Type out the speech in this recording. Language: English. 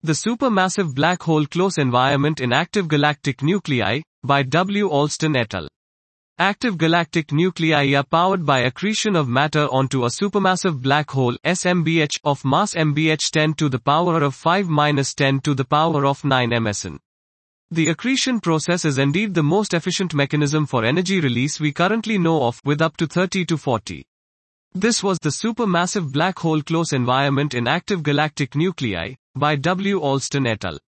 The Supermassive Black Hole Close Environment in Active Galactic Nuclei, by W. Alston et al. Active galactic nuclei are powered by accretion of matter onto a supermassive black hole, SMBH, of mass MBH 10 to the power of 5-10 to the power of 9 MSN. The accretion process is indeed the most efficient mechanism for energy release we currently know of, with up to 30 to 40. This was the Supermassive Black Hole Close Environment in Active Galactic Nuclei, by W. Alston et al.